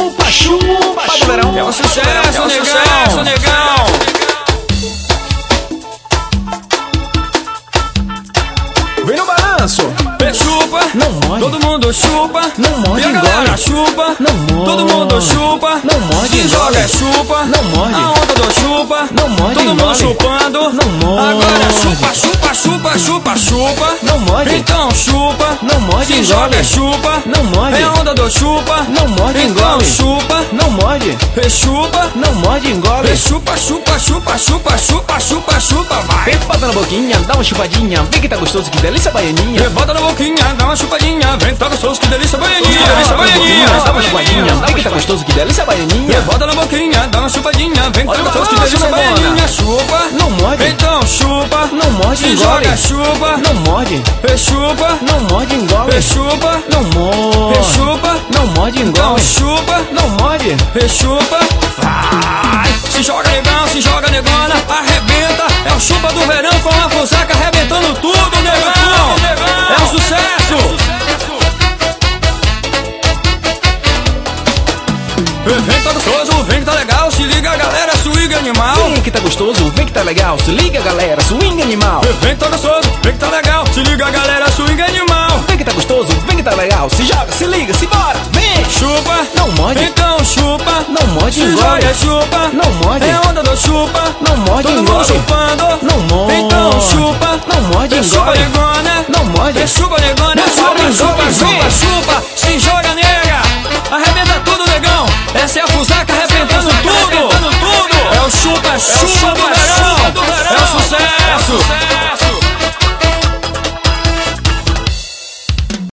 chupa, chupa do verão. É um sucesso, negão, negão. Vem no balanço. Chupa, não morde. Todo mundo chupa, não morde. E a galera chupa, não morde. Todo mundo chupa, não morde. Se joga é chupa, não morde. A onda do chupa, não morde. Todo mundo chupando, não morde. Agora chupa, chupa, chupa, chupa, chupa, não morde. Então chupa, não morde. Se joga é chupa, não morde. É a onda do chupa, não morde. Então chupa, não morde. Chupa, não morde, engole. Chupa, chupa, chupa, chupa, chupa, chupa, chupa, vai. Bota na boquinha, dá uma chupadinha. Vem que tá gostoso, que delícia, baianinha. Bota na boquinha, dá uma chupadinha. Vem, tá gostoso, que delícia, baianinha. Dá uma chupadinha, vem que tá gostoso, que delícia, baianinha. Bota na boquinha, dá uma chupadinha. Vem, tá gostoso, que delícia, baianinha. Chupa, não morde. Então chupa, não morde, Se engole. joga, chupa, não morde. Chupa, não morde, engole. Chupa, não morde. Chupa, não morde, engole. Chupa, não morde. Chupa, vai. Se joga negão, se joga negona, arrebenta. É o chupa do verão com a Fusaca arrebentando tudo, negão. É um sucesso. Vem que tá gostoso, vem que tá legal. Se liga galera, swing animal. Vem que tá gostoso, vem que tá legal. Se liga galera, swing animal. Vem que tá gostoso, vem que tá legal. Se liga galera, swing animal. Vem que tá gostoso, vem que tá legal. Se joga, se liga, se bora, vem. Chupa, não morde. Então chupa, não morde, Se engole. joga, chupa, não morde. É a onda do chupa, não morde, Todo engole. mundo chupando, não morde. Então chupa, não morde, engole. Chupa negona, não morde. Chupa negona, chupa, chupa, chupa, chupa. Se joga nega, arrebenta tudo negão. Essa é a Fusaca arrebentando tudo. É o chupa, chupa do verão. É o sucesso.